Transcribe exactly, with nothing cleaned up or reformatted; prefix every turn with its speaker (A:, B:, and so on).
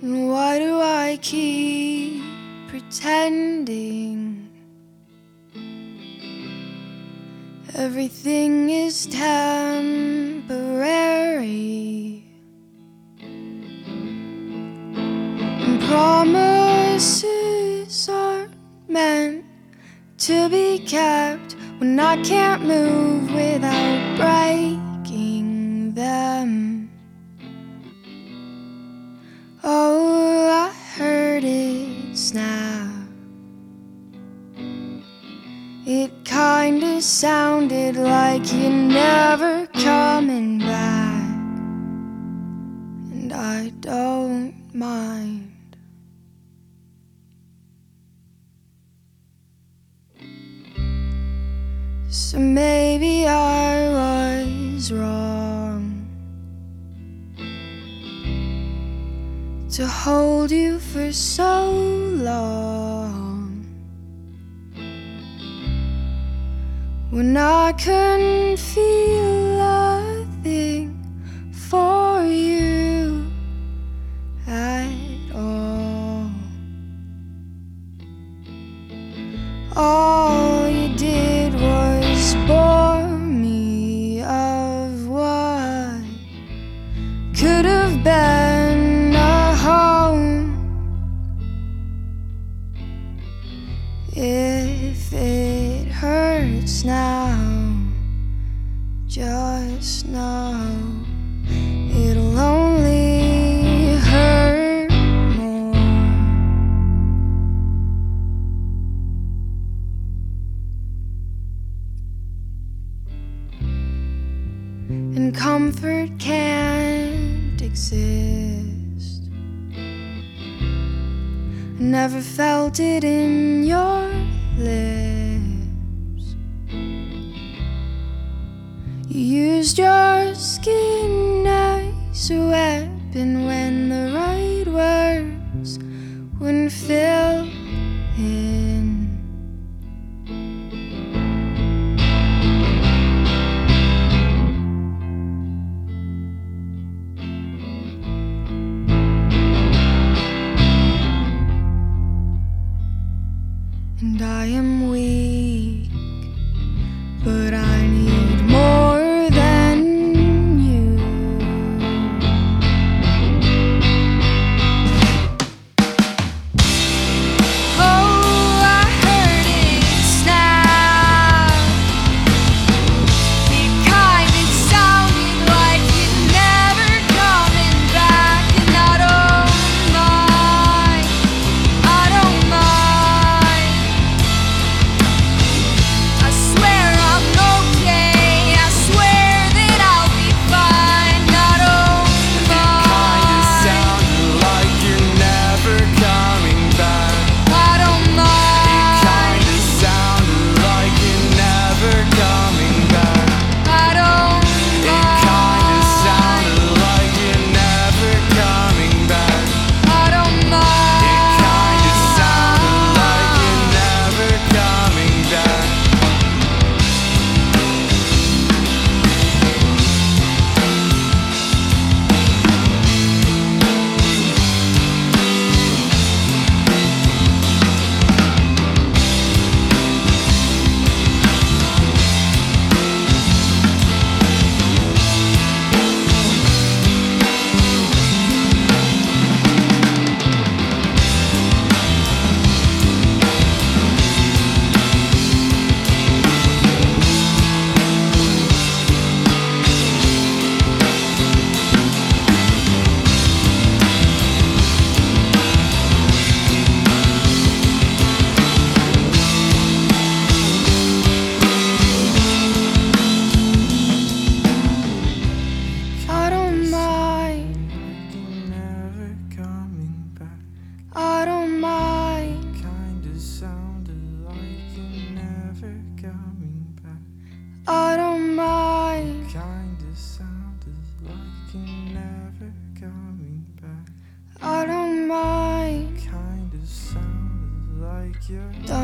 A: And why do I keep pretending everything is temporary? And promises aren't meant to be kept when I can't move without breaking them. Oh, I heard it snap. It kinda sounded like you're never coming back, and I don't mind. So maybe I was wrong to hold you for so long, when I couldn't feel a thing for you at all. All you did was bore me of what could have been a home. If it hurts now, just know it'll only hurt more. And comfort can't exist. I never felt it in your lips. You used your skin as a weapon when the right words wouldn't fill in. And I am weak, but I need more than you. Oh, I heard it snap. It kinda sounded like you're never coming back, and I don't mind, I don't mind. I swear I'm okay, I swear that I'll be fine, I don't
B: Kinda
A: mind,
B: sounded like you're never coming back.
A: I don't mind,
B: Kinda sounded like you're never coming back.
A: I don't
B: It kinda sounded
A: mind,
B: like you're never coming back.
A: I don't mind,
B: It kinda sounded like you're never coming back.
A: I don't mind,
B: You're never coming back.
A: I don't mind,
B: Kinda sounded like you're never coming back.
A: I don't mind,
B: Kinda sounded like you're never coming back.
A: I don't mind,
B: Kinda sounded like you're
A: don't